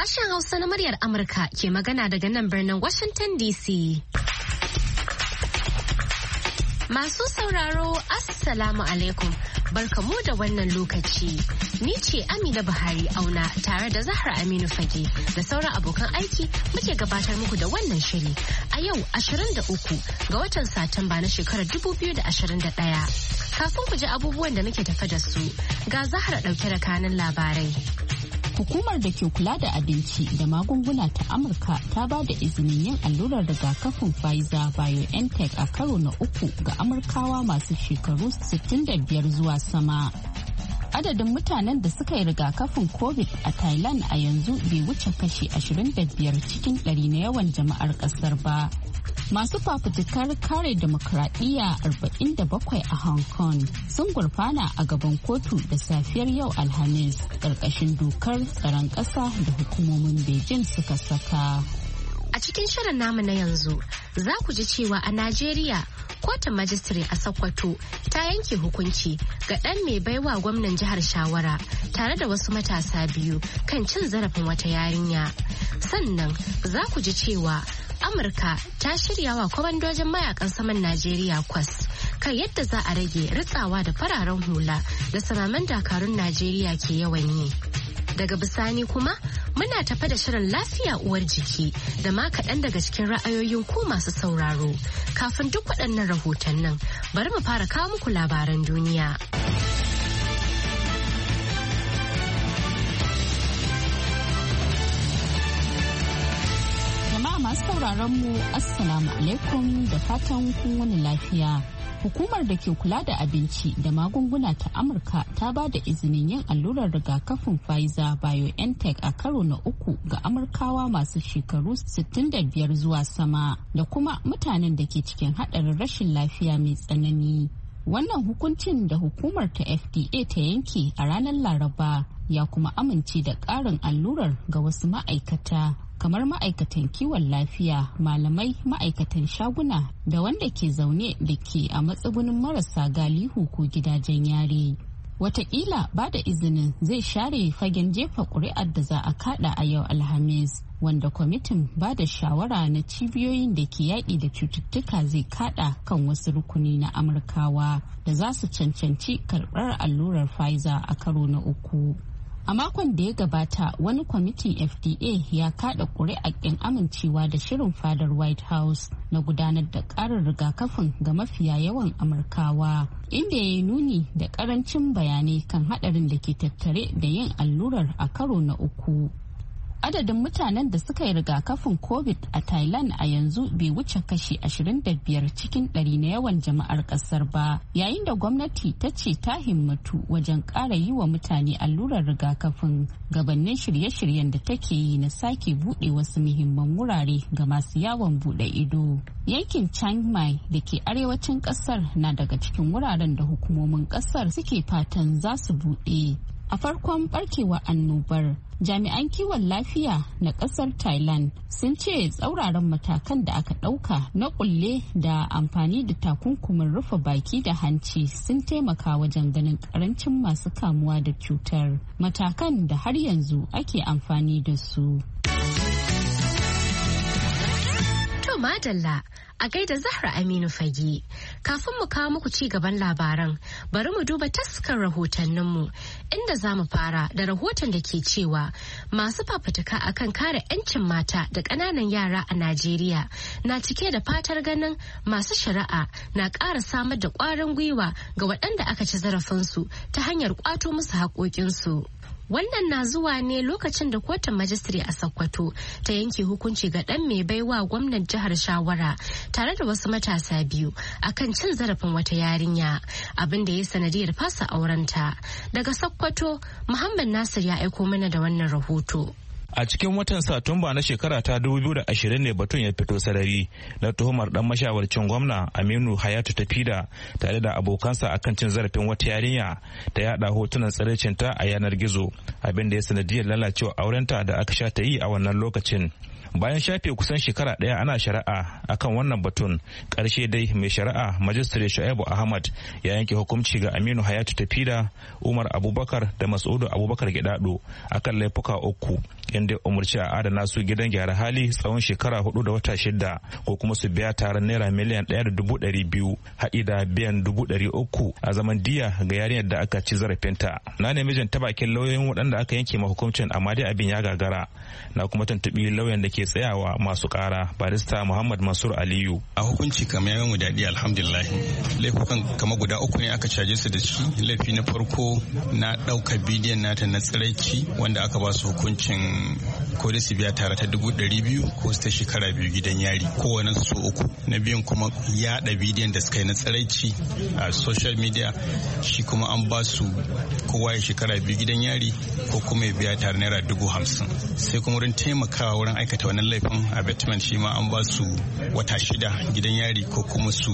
Sashen Hausa na muryar Amurka ke magana daga nan birnin Washington DC. Masu sauraro, Assalamu alaikum. Barkamu da wannan lokaci. Ni ce Amina Buhari Auna tare da Zahra Aminu Fage da sauran abokan aiki muke gabatar muku da wannan shiri a yau 23 ga watan Satumba na shekarar 2021. Kafin ku ji abubuwan da muke tafa da su, ga Zahra ɗauke da kanin labarai. Hukumar da ke kula da abinci da magunguna ta Amurka ta ba da izinin yin allurar rigakafin Pfizer-BioNTech a karo na 3 ga Amurkawa masu shekaru 65 zuwa sama. Adadin mutanen da suka yi rigakafin COVID a Thailand a yanzu bai wuce kashi 25 cikin 100 na yawan jama'ar kasar ba. Masu fafutukar kare demokradiyya 47 a Hong Kong sun gurfana a gaban kotu da safiyar yau Alhamis ƙarƙashin dokar tsaron ƙasa da hukumomin Beijing suka saka. A cikin shirin namu na yanzu za ku ji cewa a Najeriya kotun majistare a Sokoto ta yanke hukunci ga ɗan mai baiwa gwamnan jihar shawara tare da wasu matasa biyu kan cin zarafin wata yarinya. Sannan za ku ji cewa Amurka ta shirya wa kwamandojin mayakan saman Najeriya kwas kan yadda za a rage ritsawa da fararen hula da samaman dakarun Najeriya ke yawan yi. Daga bisani kuma muna tafa da shirin lafiya uwar jiki da ma kaɗan daga cikin ra'ayoyin ku masu sauraro. Kafin duk waɗannan rahotannin bari mu fara kawo muku labaran duniya. Masu sauraron mu Assalamu alaikum da fatan kun wani lafiya. Hukumar da ke kula da abinci da magunguna ta Amurka ta ba da izinin yin allurar rigakafin Pfizer-BioNTech a karo na 3 ga Amurkawa masu shekaru 65 zuwa sama da kuma mutanen da ke cikin haɗarin rashin lafiya mai tsanani. Wannan hukuncin da hukumar ta FDA ta yanke a ranar Laraba ya kuma amince da ƙarin allurar ga wasu ma'aikata. Kamar ma'aikatan kiwon lafiya, malamai, ma'aikatan shaguna da wanda ke zaune da ke a matsugunin marasa galihu ko gidajen yare. Wataƙila ba da izinin zai share fagen jefa ƙuri'ar da za a kada a yau Alhamis, wanda kwamitin ba da shawara na cibiyoyin da ke yaƙi da cututtuka zai kada kan wasu rukuni na Amurkawa da za su cancanci karɓar allurar Pfizer a karo na 3. A makon da ya gabata wani kwamitin FDA ya kada ƙuri'ar ƙin amincewa da shirin fadar White House na gudanar da ƙarin rigakafin ga mafiya yawan Amurkawa, inda ya yi nuni da ƙarancin bayanai kan haɗarin da ke tattare da yin allurar a karo na 3. Adadin mutanen da suka yi rigakafin COVID a Thailand a yanzu bai wuce kashi 25 cikin 100 na yawan jama'ar kasar ba, yayin da gwamnati ta ce ta himmatu wajen ƙara yi wa mutane allurar rigakafin gabanin shirye-shiryen da take yi na sake buɗe wasu muhimman wurare ga masu yawon buɗe ido. Yankin Chiang Mai da ke arewacin ƙasar na daga cikin wuraren da hukumomin ƙasar suke fatan za su buɗe. A farkon barkewar annobar, jami'an kiwon lafiya na kasar Thailand sun ce tsauraran matakan da aka ɗauka na kulle da amfani da takunkumin rufe baki da hanci sun taimaka wajen ganin karancin masu kamuwa da cutar. Matakan da har yanzu ake amfani da su. To madalla, a gaida Zahra Aminu Fage. Kafin mu kawo muku ci gaban labaran, bari mu duba taskar rahotanninmu inda za mu fara da rahoton da ke cewa masu fafutuka akan kare 'yancin mata da ƙananan yara a Najeriya na cike da fatar ganin masu shari'a na ƙara samar da ƙwarin gwiwa ga waɗanda aka ci zarafinsu ta hanyar ƙwato musu haƙoƙinsu. Wannan na zuwa ne lokacin da kotun majistare a Sokoto ta yanke hukunci ga ɗan mai baiwa gwamnan jihar shawara tare da wasu matasa biyu akan cin zarafin wata yarinya, abin da ya sanadiyar fasa aurenta. Daga Sokoto, Muhammad Nasir ya aiko mana da wannan rahoto. A cikin watan Satumba na shekara ta 2020 ne batun ya fito sarari na tuhumar dan mashawarcin gwamna Aminu Hayatu Tafida tare da abokansa akan cin zarafin wata yarinya ta yada hotunan tsiraicinta a yanar gizo, abin da ya sanadiyar lalacewa aurenta da aka sha ta yi a wannan lokacin. bayan shafe kusan shekara ɗaya ana shari'a akan wannan batun, ƙarshe dai mai shari'a majistare Shu'aibu Ahmad ya yanke hukunci ga Aminu Hayatu Tafida, Umar Abubakar da Mas'udu Abubakar Gidado akan laifuka uku, inda umarci a adana su gidan gyara hali tsawon shekara 4 da wata 6 ko kuma su biya taron naira miliyan 1.200 haɗi da biyan 300 a zaman diya ga yarinyar da aka ci zarafinta. Na nemi jin ta bakin lauyoyin waɗanda aka yanke ma hukuncin amma dai abin ya gagara. Na kuma tuntuɓi lauyan da ke tsayawa masu ƙara barista Muhammad Mansur Aliyu. A hukunci kamar yawan mu daɗi alhamdulillah. Laifukan kama guda 3 ne aka caje su da shi. Laifi na farko na ɗaukar bidiyon nata na tsiraici wanda aka ba su hukuncin ko da su biya tare ta 200,000 ko su ta shekara 2 gidan yari kowane su 3. Na biyun kuma yaɗa bidiyon da suka yi na tsiraici a social media shi kuma an ba su kowa ya shekara 2 gidan yari ko kuma ya biya tare naira 50,000. Sai kuma wurin taimakawa wurin aikata wannan laifin abatement shi ma an ba su wata 6 gidan yari ko kuma su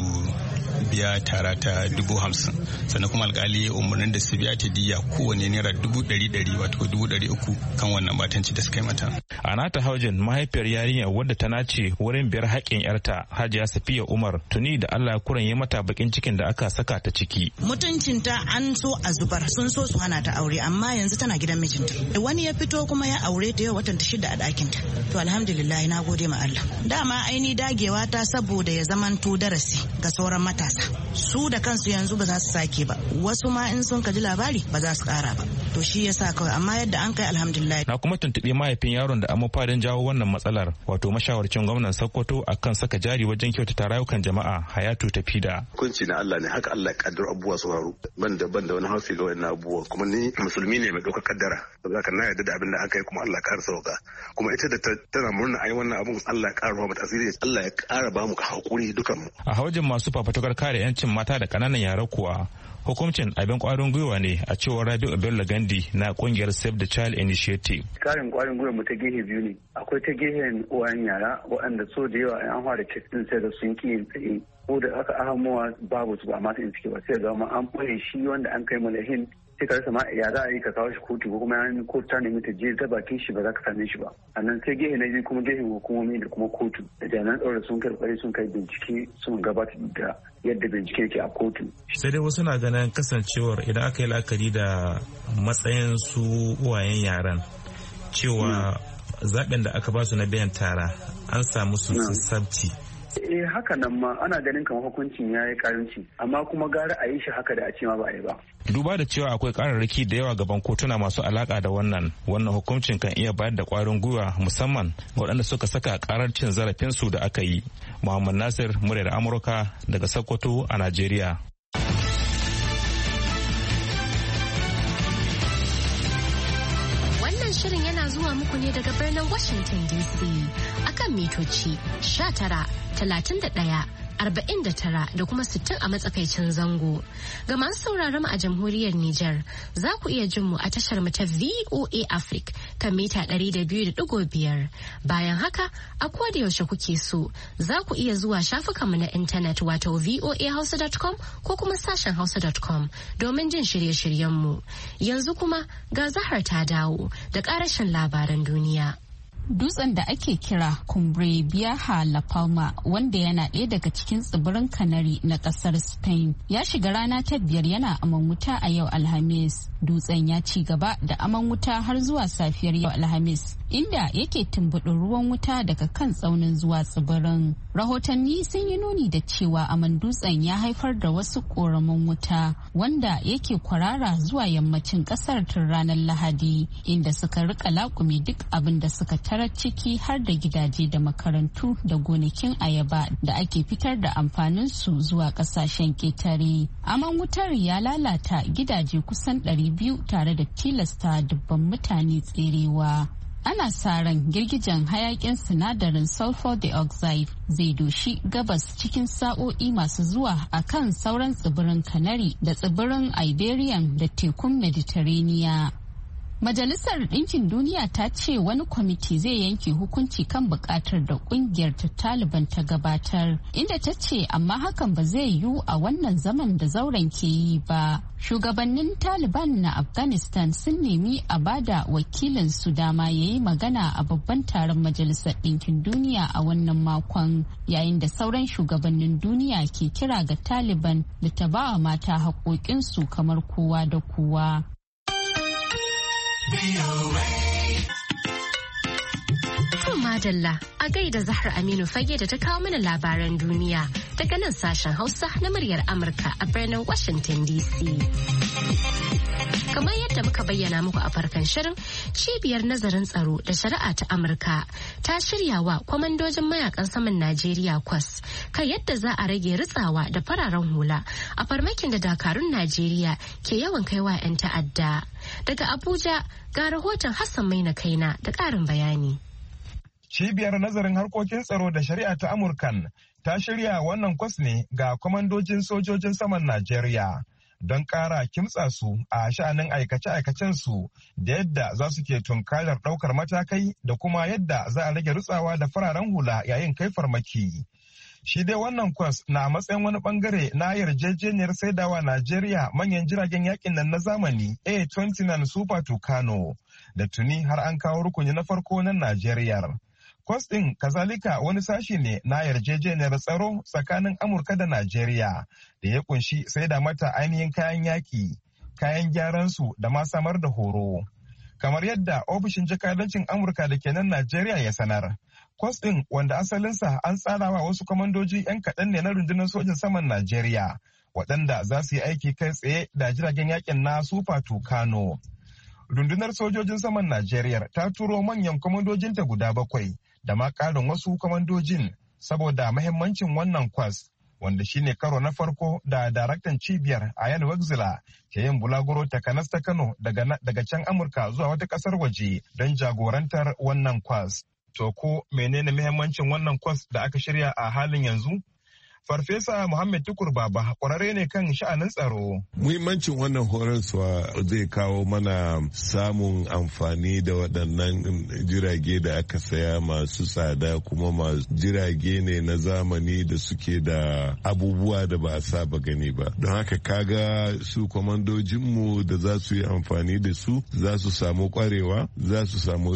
biya tara ta 50,000. Sannan kuma alkali umarnin da su biya ta diya kowane naira 100,000 wato 300,000 kan wannan batanci da suka yi mata. A nata haujin mahaifiyar yarinya wadda ta nace wurin biyar haƙƙin yarta Hajiya Safiya Umar tuni da Allah ya kuranye mata bakin cikin da aka saka ta ciki. Mutuncinta an so a zubar, sun so su hana ta aure amma yanzu tana gidan mijinta. Wani ya fito kuma ya aure ta yau watan ta 6 a ɗakinta. To alhamdulillah na gode ma Allah. Dama aini dagewa ta saboda ya zamanto darasi ga sauran matasa. Su da kansu yanzu ba za su sake ba. Wasu ma in sun kaji labari ba za su ƙara ba. To shi yasa kawai amma yadda an kai alhamdulillah. Na kuma tuntuɓi mahaifin yaron da mafarin jawo wannan matsalar wato mashawarcin gwamnan Sokoto akan saka jari wajen kyautata rayukan jama'a Hayatu Tafida. Hukunci na Allah ne haka Allah ya kaddara abubuwa su faru ban da wani haufi ga wannan abubuwa kuma ni musulmi ne mai ɗaukar kaddara saboda haka na yarda da abin da aka yi kuma Allah ya ƙara sauka kuma ita da tana murna ai wannan abun Allah ya ƙara ba mu tasiri Allah ya ƙara ba mu hakuri dukan mu. A haujin masu fafatukar kare 'yancin mata da ƙananan yara kuwa hukuncin abin kwarin gwiwa ne a cewar Rabi'u Bello Gandi na kungiyar Save the Child Initiative. Karin kwarin gwiwa mu ta gehe biyu ne. Akwai ta gehen uwayen yara waɗanda so da yawa an fara kes din sai da sun ki yin tsaye ko da aka ahamuwa babu su ba mata in cike ba sai ga an ɓoye shi wanda an kai malahin sai ka rasa ma ya za a yi ka kawo shi kotu ko kuma yan kotu ta nemi ta je ta bakin shi ba za ka same shi ba a nan sai gehe na biyu kuma gehen hukumomi da kuma kotu da jami'an tsaro sun kai kokari sun kai bincike sun gabatar da yadda bincike ke a kotu. Sai dai wasu na ganin kasancewar idan aka yi la'akari da matsayin su uwayen yaran cewa zaɓen da aka ba su na biyan tara an samu su sassabci. Haka nan ma ana ganin kamar hukuncin ya yi karanci amma kuma gara a yi shi haka da a ce ma ba a yi ba. Duba da cewa akwai kararraki da yawa gaban kotuna masu alaka da wannan hukuncin kan iya bayar da kwarin gwiwa musamman waɗanda suka saka karar cin zarafinsu da aka yi. Muhammad Nasir, muryar Amurka daga Sokoto a Najeriya. Shirin yana zuwa muku ne daga birnin Washington DC akan mitoci 19, 31, 49 da kuma 60 a matsakaicin zango. Ga masu sauraron mu a jamhuriyar Nijar, za ku iya jin mu a tashar mu ta VOA Africa kan mita 200.5. Bayan haka, a koda yaushe kuke so, za ku iya zuwa shafukanmu na intanet wato voahausa.com ko kuma sashen hausa.com domin jin shirye-shiryen mu. Yanzu kuma ga Zahar ta dawo da ƙarashin labaran duniya. Dutsen da ake kira Cumbre Vieja La Palma wanda yana ɗaya daga cikin tsibirin Canary na ƙasar Spain ya shiga rana ta 5 yana aman wuta a yau Alhamis. Dutsen ya ci gaba da aman wuta har zuwa safiyar yau Alhamis inda yake tumbuɗin ruwan wuta daga kan tsaunin zuwa tsibirin. Rahotanni sun yi nuni da cewa aman dutsen ya haifar da wasu ƙoramin wuta wanda yake kwarara zuwa yammacin ƙasar tun ranar Lahadi inda suka rika laƙume duk abin da suka tarar ciki har da gidaje da makarantu da gonakin ayaba da ake fitar da amfanin su zuwa ƙasashen ƙetare. Aman wutar ya lalata gidaje kusan 200 tare da tilasta dubban mutane tserewa. Ana sa ran girgijen hayakin sinadarin sulfur dioxide zai doshi gabas cikin sa'o'i masu zuwa a kan sauran tsibirin Canary da tsibirin Iberian da tekun Mediterranean. Majalisar Ɗinkin Duniya ta ce wani kwamiti zai yanke hukunci kan buƙatar da ƙungiyar ta Taliban ta gabatar, inda ta ce amma hakan ba zai yiwu a wannan zaman da zauren ke yi ba. Shugabannin Taliban na Afghanistan sun nemi a bada wakilin su dama ya yi magana a babban taron Majalisar Ɗinkin Duniya a wannan makon, yayin da sauran shugabannin duniya ke kira ga Taliban da ta ba wa mata haƙoƙinsu kamar kowa da kowa. madalla a gaida Zahra Aminu Fage da ta kawo mana labaran duniya daga nan sashen Hausa na muryar Amurka a birnin Washington DC. Kamar yadda muka bayyana muku a farkon shirin, cibiyar nazarin tsaro da shari'a ta Amurka ta shirya wa kwamandojin mayakan saman Najeriya kwas kan yadda za a rage ritsawa da fararen hula a farmakin da dakarun Najeriya ke yawan kaiwa 'yan ta'adda. Daga Abuja ga rahoton Hassan Maina Kaina da ƙarin bayani. Cibiyar nazarin harkokin tsaro da shari'a ta Amurkan ta shirya wannan kwas ne ga kwamandojin sojojin saman Najeriya don ƙara kimtsa su a sha'anin aikace-aikacensu da yadda za su ke tunkarar ɗaukar matakai da kuma yadda za a rage rutsawa da fararen hula yayin kai farmaki. Shi dai wannan kwas na matsayin wani bangare na yarjejeniyar saidawa Najeriya manyan jiragen yakin nan na zamani A-29 Super Tucano da tuni har an kawo rukuni na farko na Najeriya. Kwas ɗin kazalika wani sashi ne na yarjejeniyar tsaro tsakanin Amurka da Najeriya da ya kunshi saida mata ainihin kayan yaki, kayan gyaran su da ma samar da horo. Kamar yadda ofishin jakadancin Amurka da ke nan Najeriya ya sanar. Kwas ɗin wanda asalinsa an tsarawa wasu kwamandoji 'yan kaɗan ne na rundunar sojin saman Najeriya waɗanda za su yi aiki kai tsaye da jiragen yakin na Super Tucano. Rundunar sojojin saman Najeriya ta turo manyan kwamandojinta guda 7 da ma ƙarin wasu kwamandojin saboda mahimmancin wannan kwas wanda shine karo na farko da daraktan cibiyar Ayan Wexler ke yin bulaguro takanas ta Kano daga can Amurka zuwa wata ƙasar waje don jagorantar wannan kwas. To ko menene muhimmancin wannan kwas da aka shirya a halin yanzu? Farfesa Muhammad Tukur Baba kwararre ne kan sha'anin tsaro. Muhimmancin wannan horaswa zai kawo mana samun amfani da waɗannan jirage da aka saya masu tsada kuma masu jirage ne na zamani da suke da abubuwa da ba a saba gani ba. Don haka kaga su kwamandojinmu da za su yi amfani da su za su samu kwarewa, za su samu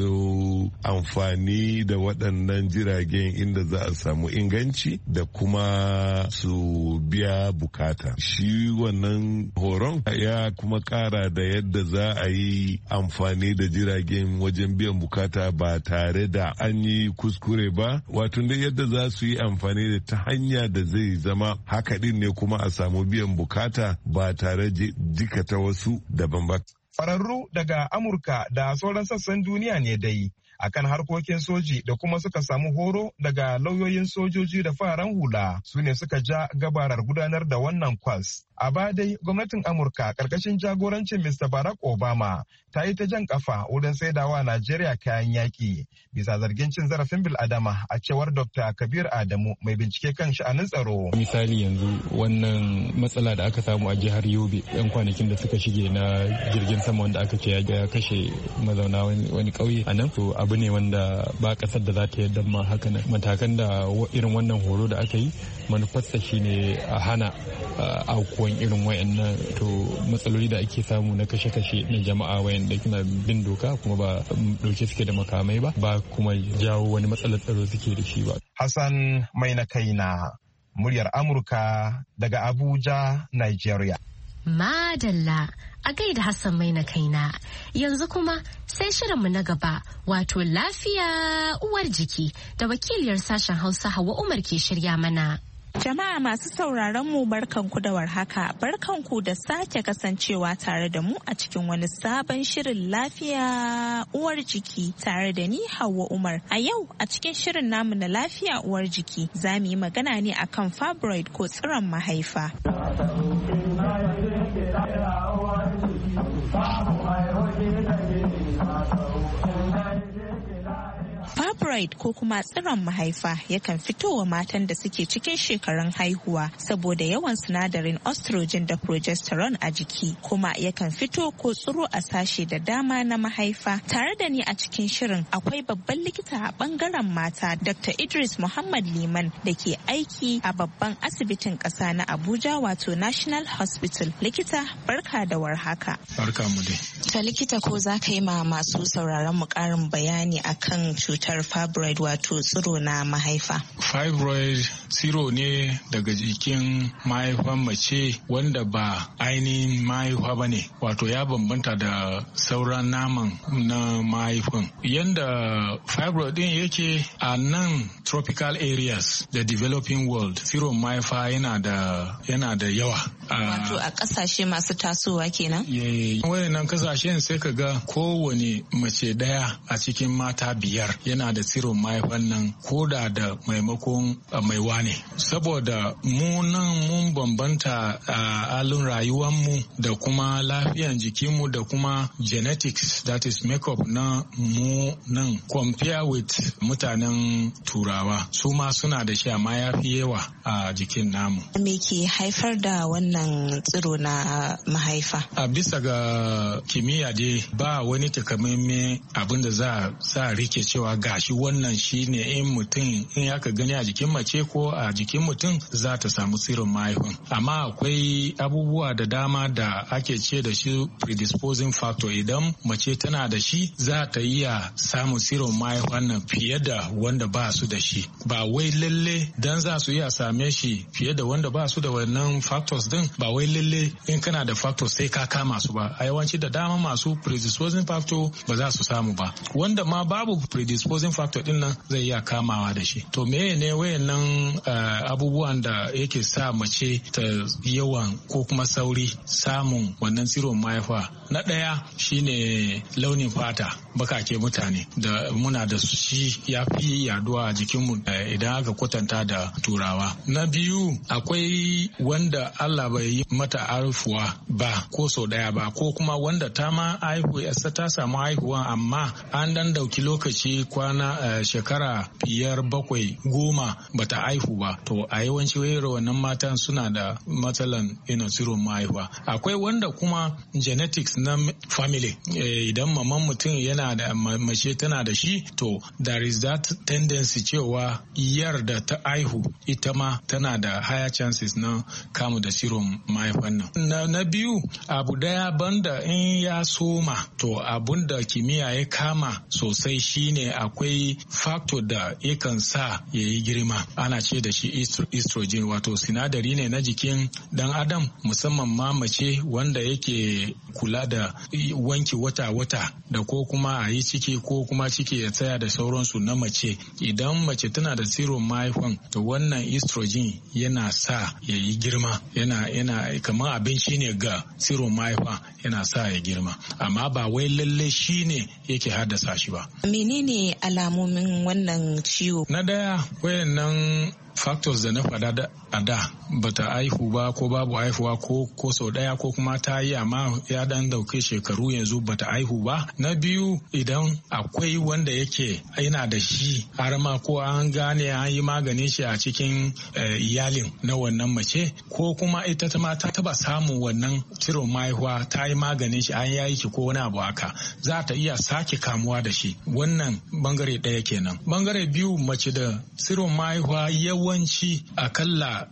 amfani da waɗannan jiragen inda za a samu inganci da kuma su biya bukata. Shi wannan horon ya kuma kara da yadda za a yi amfani da jiragen wajen biyan bukata ba tare da an yi kuskure ba, wato da yadda za su yi amfani da ta hanya da zai zama haka din ne kuma a samu biyan bukata ba tare jikata wasu daban ba. Ƙwararru daga Amurka da sauran sassan duniya ne dai akan harkokin soji da kuma suka samu horo daga lauyoyin sojoji da fararen hula su ne suka ja gabarar gudanar da wannan kwas. A ba dai gwamnatin Amurka karkashin jagorancin Mr. Barack Obama ta yi ta jan kafa wurin saidawa Najeriya kayan yaki bisa zargin cin zarafin bil'adama a cewar Dr. Kabir Adamu mai bincike kan sha'anin tsaro. Misali yanzu wannan matsala da aka samu a jihar Yobe 'yan kwanakin da suka shige na jirgin sama wanda aka ce ya kashe mazauna wani ƙauye a nan, to abu ne wanda ba ƙasar da za ta yadda ma haka nan. Matakan da irin wannan horo da aka yi manufarsa shine a hana aukuwan irin wayannan to matsaloli da ake samu na kashe-kashe na jama'a wayanda suna bin doka kuma ba dauke suke da makamai ba kuma jawo wani matsalar tsaro suke da shi ba. Hassan mai na kaina muryar Amurka daga Abuja, Nigeria. Madalla a gaida Hassan mai na kaina. Yanzu kuma sai shirinmu na gaba wato lafiya uwar jiki da wakiliyar sashen Hausa Hauwa Umar ke shirya mana. Jama'a masu sauraron mu barkanku da warhaka, barkanku da sake kasancewa tare da mu a cikin wani sabon shirin lafiya uwar jiki tare da ni Hauwa Umar. A yau a cikin shirin namu na lafiya uwar jiki za mu yi magana ne akan fibroid ko tsiron mahaifa. Fibroid ko kuma tsiron mahaifa yakan fito wa matan da suke cikin shekarun haihuwa saboda yawan sinadarin estrogen da progesterone a jiki, kuma yakan fito ko tsiro a sashe da dama na mahaifa. Tare da ni a cikin shirin akwai babban likita a bangaren mata Dr. Idris Muhammad Liman da ke aiki a babban asibitin ƙasa na Abuja wato National Hospital. Likita barka da warhaka. Barka mu dai. Ta likita ko za ka yi ma masu sauraron mu ƙarin bayani akan cutar fibroid wato tsiro na mahaifa? Fibroid tsiro ne daga jikin mahaifan mace wanda ba ainihin mahaifa ba ne, wato ya bambanta da sauran naman na mahaifin. Yanda fibroid din yake a nan tropical areas da developing world, tsiron mahaifa yana da yawa. Wato a kasashe masu tasowa kenan? Wayannan kasashen sai ka ga kowane mace daya a cikin mata 5 yana da tsiron mahaifan nan koda da maimakon maiwa ne. Saboda mu nan mun bambanta a halin rayuwanmu da kuma lafiyan jikinmu da kuma genetics, that is makeup na mu nan compare with mutanen turawa. Su ma suna da shi amma ya fi yawa a jikin namu. Me ke haifar da wannan tsiro na mahaifa? A bisa ga kimiyya dai ba wani takamaimai abin da za a rike cewa gashi wannan shine in aka gani a jikin mace ko a jikin mutum za ta samu tsiron mahaifin. Amma akwai abubuwa da dama da ake ce da shi predisposing factor. Idan mace tana da shi za ta iya samun tsiron mahaifin nan fiye da wanda ba su da shi. Ba wai lalle dan za su iya same shi fiye da wanda ba su da wannan factors din, ba wai lalle in kana da factors sai ka kama su ba. A yawanci da dama masu predisposing factor ba za su samu ba. Wanda ma babu predisposing factor din nan zai iya kamawa da shi. To meye ne wayannan abubuwan da yake sa mace ta yawan ko kuma sauri samun wannan tsiron mahaifa? Na ɗaya shine launin fata, bakake mutane da muna da shi ya fi yaduwa a jikinmu idan aka kwatanta da turawa. Na biyu akwai wanda Allah bai yi mata haihuwa ba ko sau ɗaya ba, ko kuma wanda ta ma haihu ta samu haihuwa amma an dan dauki lokaci kwana shekara 5, 7, 10 bata haihu ba. To a yawanci wannan matan suna da matsalan tsiron mahaifa. Akwai wanda kuma genetics na family, idan maman mutum yana da mace tana da shi, to there is that tendency cewa iyar da ta haihu ita ma tana da higher chances na kamu da tsiron mahaifan nan. Na biyu abu daya banda in ya soma, to abun da kimiyya ya kama sosai shine akwai factor da yakan sa ya yi girma, ana ce da shi estrogen, wato sinadari ne na jikin dan adam, musamman ma mace wanda yake kula da wanki wata-wata da ko kuma a yi ciki ko kuma ciki ya tsaya da sauransu na mace. Idan mace tana da tsiron mahaifan, to wannan estrogen yana sa ya yi girma, yana kamar abinci ne ga tsiron mahaifa, yana sa ya girma, amma ba wai lalle shi ne yake haddasa shi ba. Menene alamomin wannan ciwo? Na daya wayannan factors da na faɗa a da bata haihu ba ko babu haihuwa ko sau ɗaya ko kuma ta yi amma ya dan dauke shekaru yanzu bata haihu ba. Na biyu idan akwai wanda yake yana da shi har ma ko an gane an yi maganin shi a cikin iyalin na wannan mace, ko kuma ita ma ta taba samun wannan tsiron mahaifa ta yi maganin shi an yayi ki ko wani abu haka, za ta iya sake kamuwa da shi. Wannan bangare ɗaya kenan. Bangare biyu, mace da tsiron mahaifa yawanci akalla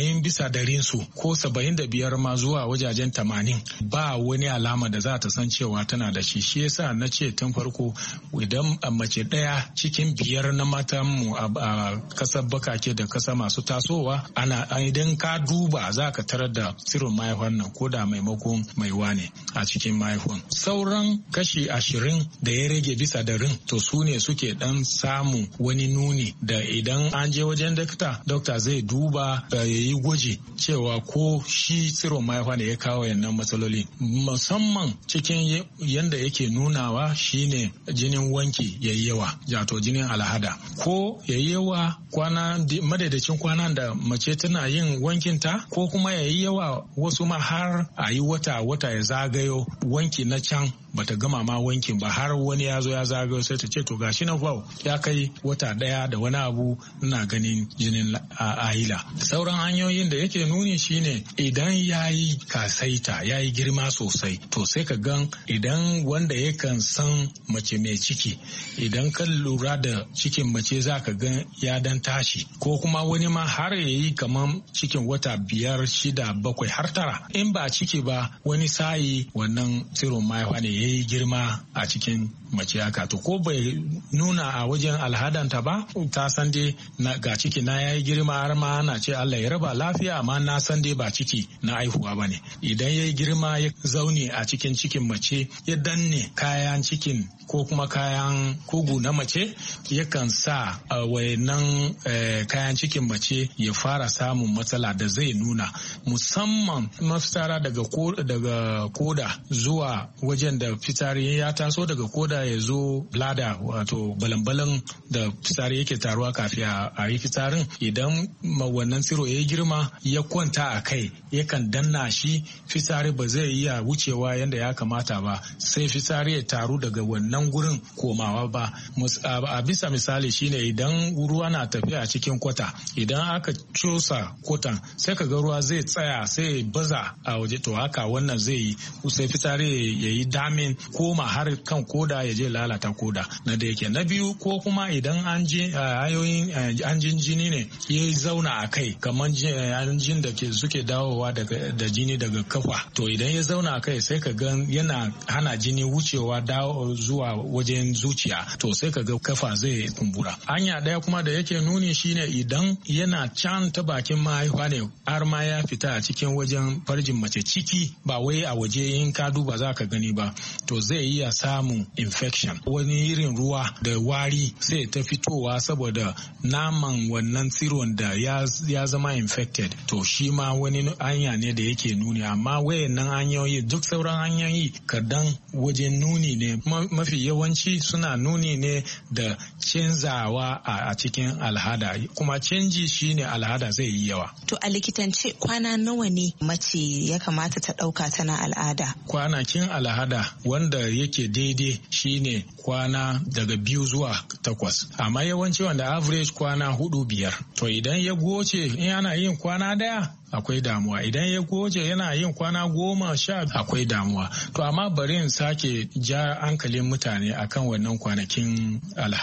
70% ko 75 ma zuwa wajajen 80 ba wani alama da za ta san cewa tana da shi. Shi yasa na ce tun farko idan mace ɗaya cikin 5 na matanmu a kasar bakake da kasa masu tasowa idan ka duba za ka tarar da tsiron mahaifan nan ko da maimakon maiwa ne a cikin mahaifan. Sauran kashi 20 da ya rage bisa darin, to su ne suke dan samu wani nuni da idan an je wajen dokta zai duba ya yi gwaji cewa ko shi tsiron mahaifa ne ya kawo yannan matsaloli. Musamman cikin yanda yake nunawa shine jinin wanki yayi yawa, wato jinin al'ada, ko yayi yawa madadacin kwana da mace tana yin wankinta, ko kuma yayi yawa wasu ma har a yi wata ya zagayo wanki na can bata gama ma wankin ba, har wani ya zo ya zagayo sai ta ce to gashi na ya kai wata 1 da wani abu ina ganin jinin ahila. Sauran hanyoyin da yake nuni shine idan yayi kasaita yayi girma sosai to sai ka gan idan wanda yakan san mace mai ciki idan ka lura da cikin mace za ka gan ya dan tashi ko kuma wani ma har yayi kaman cikin wata 5, 6, 7 har 9 in ba ciki ba wani sayi wannan tsiron mahaifa ne yayi girma a cikin mace haka to ko bai nuna a wajen alhadanta ba ta san dai ga ciki na yayi girma har ma ana ce Allah ya raba lafiya amma na san dai ba ciki na aihuwa bane idan yayi girma ya zaune a cikin mace ya danne kayan cikin ko kuma kayan kugu na mace yakan sa wayannan kayan cikin mace ya fara samun matsala da zai nuna musamman mafitsara daga koda zuwa wajen da fitsari ya taso daga koda ya zo bladder wato balambalan da fitsari yake taruwa kafin a yi fitsarin idan wannan tsiro ya yi girma ya kwanta a kai yakan danna shi fitsari ba zai iya wucewa yadda ya kamata ba sai fitsari ya taru daga wannan gurin komawa ba a bisa misali shine idan ruwa na tafiya cikin kwata idan aka cosa kwatan sai ka ga ruwa zai tsaya sai baza a waje to haka wannan zai yi sai fitsari ya yi damin koma har kan koda ya je lalata koda na da yake na biyu ko kuma idan anjin jini ne ya zauna a kai kamar anjin da suke dawowa da jini daga kafa to idan ya zauna a kai sai ka ga yana hana jini wucewa zuwa wajen zuciya to sai ka ga kafa zai kumbura hanya daya kuma da yake nuni shine idan yana can ta bakin mahaifa ne har ma ya fita a cikin wajen farjin mace ciki ba wai a waje in ka duba za ka gani ba to zai iya samun infection wani irin ruwa da wari sai ta fitowa saboda naman wannan tsiron da ya zama infected to shi ma wani hanya ne da yake nuni amma wayannan hanyoyi duk sauran hanyoyi kadan wajen nuni ne mafi yawanci suna nuni ne da canzawa a cikin al'ada kuma canji shine al'ada zai yi yawa. To a likitance kwana nawa ne mace ya kamata ta ɗauka tana al'ada? Kwanakin al'ada wanda yake daidai shine kwana daga 2 zuwa 8 amma yawanci wanda average kwana 4-5 to idan ya goce in yana yin kwana daya akwai damuwa idan ya goce yana yin kwana 10 akwai damuwa to amma bari in sake ja hankalin mutane akan wannan kwanakin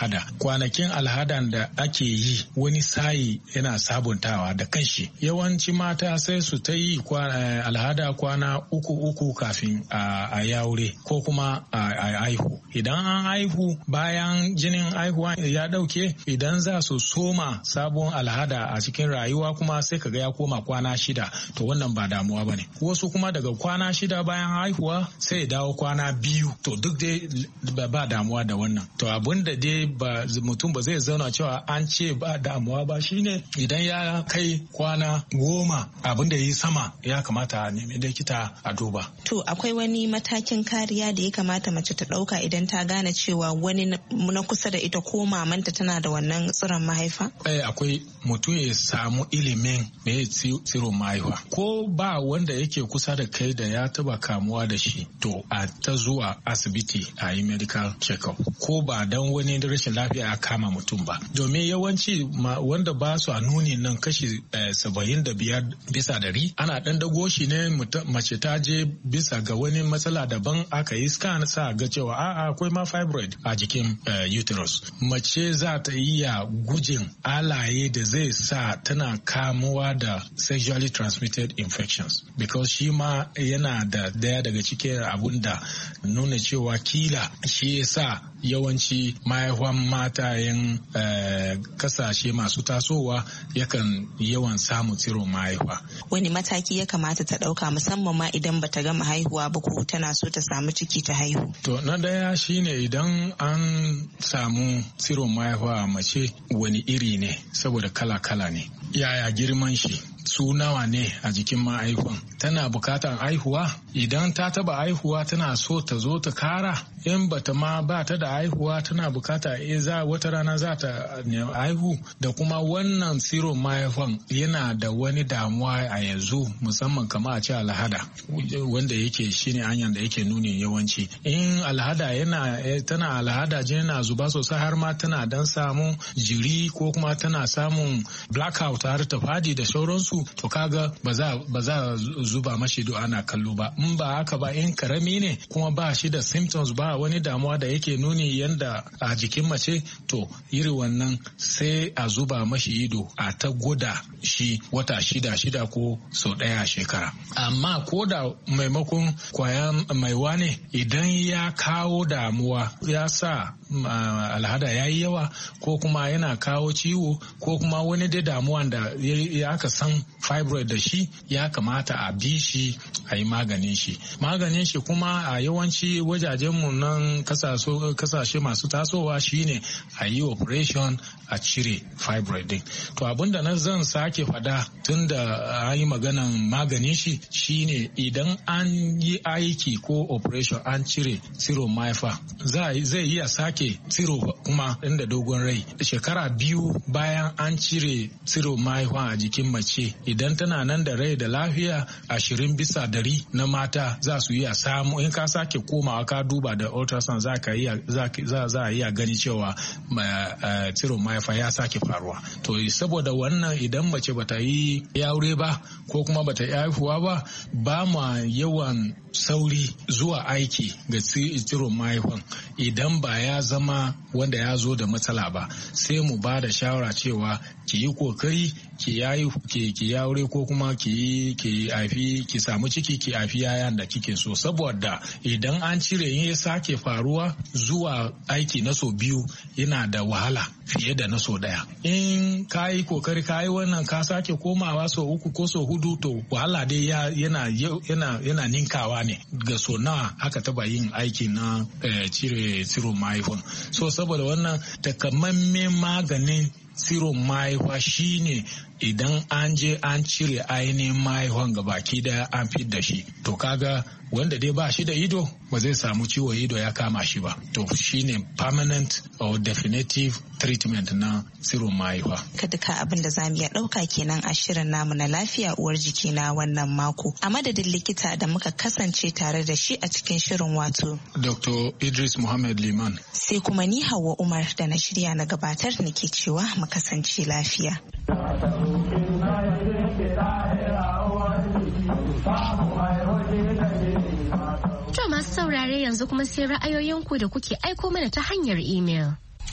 alhadan da ake yi wani sayi yana sabuntawa da kanshi yawanci mata sai su ta yi alhada kwana 3 kafin a yaure ko kuma a haihu idan an haihu bayan jinin haihuwa ya dauke idan za su soma sabon alhada a cikin rayuwa kuma sai kaga ya koma kwana 6 to wannan ba damuwa bane wasu kuma daga kwana 6 bayan haihuwa sai ya dawo kwana 2 to duk dai ba damuwa da wannan to abinda dai mutum ba zai zauna cewa an ce ba damuwa ba shine idan ya kai kwana 10 abinda yi sama ya kamata a nemi likita a duba. To akwai wani matakin kariya da ya kamata mace ta dauka idan ta gane cewa wani na kusa da ita ko mamanta tana da wannan tsiron mahaifa? Akwai mutum ya samu ilimin me tsiron mahaifa ko ba wanda yake kusa da kai da ya taba kamuwa da shi to a ta zuwa asibiti a yi medical check-up ko ba dan wani rashin lafiya a kama mutum ba domin yawanci wanda ba su a nuni nan kashi 75 bisa 100 ana dan dago shi ne mace ta je bisa ga wani matsala daban aka yi scan sa ga cewa akwai ma fibroid a jikin uterus mace za ta iya gujin alaye da zai sa tana kamuwa da sexually transmitted infections because shi ma yana da daya daga cikin abun da nuna cewa kila shi yasa yawanci mahaifan matayen kasashe masu tasowa yakan yawan samu tsiron mahaifa. Wani mataki ya kamata ta ɗauka musamman ma idan bata gama haihuwa ba ko tana so ta samu ciki ta haihu? To na daya shine idan an samu tsiron mahaifa a mace wani iri ne saboda kala-kala ne. Yaya girman shi? Su nawa ne a jikin mahaifan tana bukatar haihuwa idan ta taba haihuwa tana so ta zo ta kara in bata ma ba ta da haihuwa tana bukata wata rana za ta haihu, da kuma wannan serum mahaifan yana da wani damuwa a yanzu, musamman kama a ce alhada wanda yake shine hanyar da yake nuni yawanci. In alhada tana alhada jini na zuba sosai har ma tana dan samun jiri ko kuma tana samun blackout har ta fadi da sauransu, to kaga ba za zuba mashi ido ana kallo ba. In ba haka ba, in karami ne kuma ba shi da symptoms, ba wani damuwa da yake nuni yanda a jikin mace, to iri wannan sai a zuba mashi ido a ta gwada shi wata shida ko sau ɗaya shekara. Amma ko da maimakon kwayan maiwa ne, idan ya kawo damuwa ya sa alhada ya yi yawa ko kuma yana kawo ciwo ko kuma wani dai damuwa da ya ka san fibroid da shi, ya kamata a bi shi a yi maganin shi kuma a yawanci wajajenmu nan kasashe masu tasowa shine a yi operation a cire fibroid din. To abinda na zan sake fada tun da an yi maganan maganin shi shine idan an yi aiki ko operation an cire tsiro mahaifa, zai iya sake tsiro kuma inda dogon rai. Shekara 2 bayan an cire tsiro mahaifa a jikin mace, idan tana nan da rai da lafiya 20% na mata za su iya samu. In ka sake komawa ka duba da ultrasound za a iya gani cewa tsiro mahaifa ya sake faruwa. To saboda wannan, idan mace bata yi aure ba ko kuma bata yi haihuwa ba ma yawan sauri zuwa aiki ga tsiro mahaifan idan ba ya zama wanda ya zo da matsala ba. Sai mu ba da shawara cewa ki yi kokari ki aure ko kuma ki haifi, ki samu ciki, ki haifi yayan da kike so, saboda idan an cire in ya sake faruwa zuwa aiki na so 2 yana da wahala fiye da na so 1. In ka yi kokari ka yi wannan ka sake komawa so 3 ko so 4, to wahala dai yana ninkawa ne ga so nawa aka taba yin aiki na cire tsiro mahaifan. So saboda wannan takamaiman maganin tsiro mahaifa shine idan an je an cire ainihin mahaifan gabaki daya an fit da shi, to kaga wanda dai ba shi da ido ba zai samu ciwon ido ya kama shi ba. To shine permanent or definitive treatment na tsiro mahaifa. Duka abin da zamu iya ɗauka kenan a shirin namu na lafiya uwar jiki na wannan mako. A madadin likita da muka kasance tare da shi a cikin shirin, wato Dr. Idris Muhammad Liman. Sai kuma ni Hauwa Umar da na shirya na gabatar nake cewa mu kasance lafiya. To masu saurare, yanzu kuma sai ra'ayoyinku da kuke aiko mana ta hanyar email.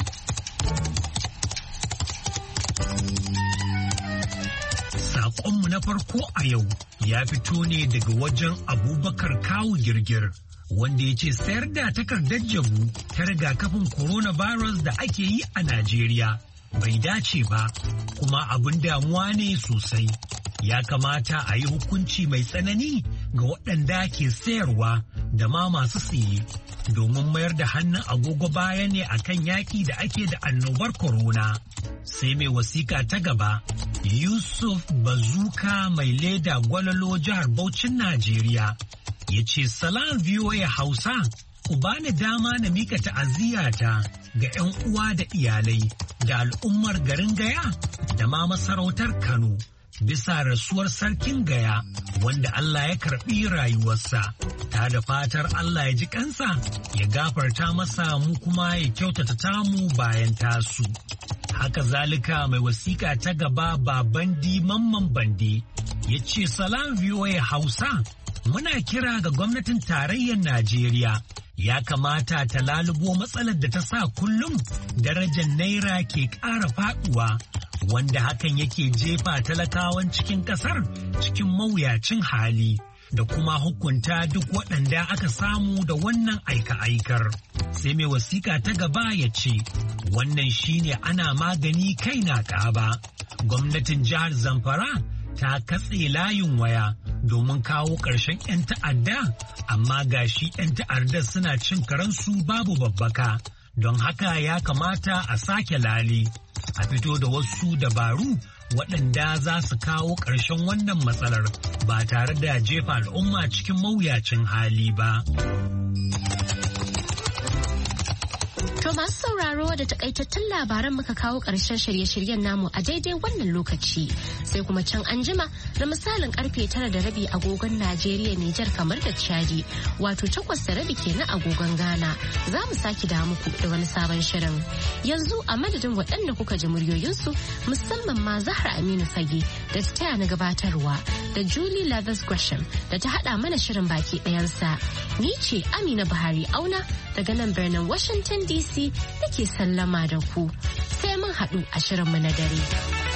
Saƙonmu na farko a yau ya fito ne daga wajen Abubakar Kawu Girgir, wanda ya ce sayar da takardar jabu ta rigakafin coronavirus da ake yi a Najeriya bai dace ba, kuma abin damuwa ne sosai. Ya kamata a yi hukunci mai tsanani ga waɗanda ke sayarwa da ma masu siye, domin mayar da hannun agogo baya ne akan yaƙi da ake da annobar corona. Sai mai wasiƙa ta gaba, Yusuf Bazuka mai leda Gwalalo jihar Bauchin Najeriya, ya ce salam VOA Hausa, ku bani dama na mika ta'aziyyata ga 'yan uwa da iyalai da al'ummar garin Gaya da ma masarautar Kano bisa rasuwar sarkin Gaya wanda Allah ya karɓi rayuwarsa. Ta da fatar Allah ya ji kansa ya gafarta masa, mu kuma ya kyautata tamu bayan tasu. Haka zalika mai wasiƙa ta gaba Babandi Mamman Bande ya ce salam VOA Hausa, muna kira ga gwamnatin tarayyar Najeriya, ya kamata ta lalubo matsalar da ta sa kullum darajar naira ke ƙara faɗuwa, wanda hakan yake jefa talakawan cikin ƙasar cikin mawuyacin hali, da kuma hukunta duk waɗanda aka samu da wannan aika-aikar. Sai mai wasiƙa ta gaba ya ce, wannan shine ana magani kai na ƙaba. Gwamnatin jihar Zamfara ta katse layin waya domin kawo ƙarshen 'yan ta'adda, amma gashi 'yan ta'addar suna cin karansu babu babbaka, don haka ya kamata a sake lale, a fito da wasu dabaru waɗanda za su kawo ƙarshen wannan matsalar ba tare da jefa al'umma cikin mawuyacin hali ba. To masu sauraro da takaitattun labaran muka kawo ƙarshen shirye-shiryen namu a daidai wannan lokaci. Sai kuma can anjima da misalin karfe 9:30 agogon Najeriya, Nijar, kamar da Chadi, wato 8:30 kenan agogon Ghana. Za mu sake da muku da wani sabon shirin. Yanzu a madadin waɗanda kuka ji muryoyinsu musamman ma Zahra Aminu Fage da ta taya na gabatarwa da Julie Lathers Gresham da ta haɗa mana shirin baki ɗayansa. Ni ce Amina Buhari Auna daga nan birnin Washington DC nake sallama da ku. Sai mun haɗu a shirinmu na dare.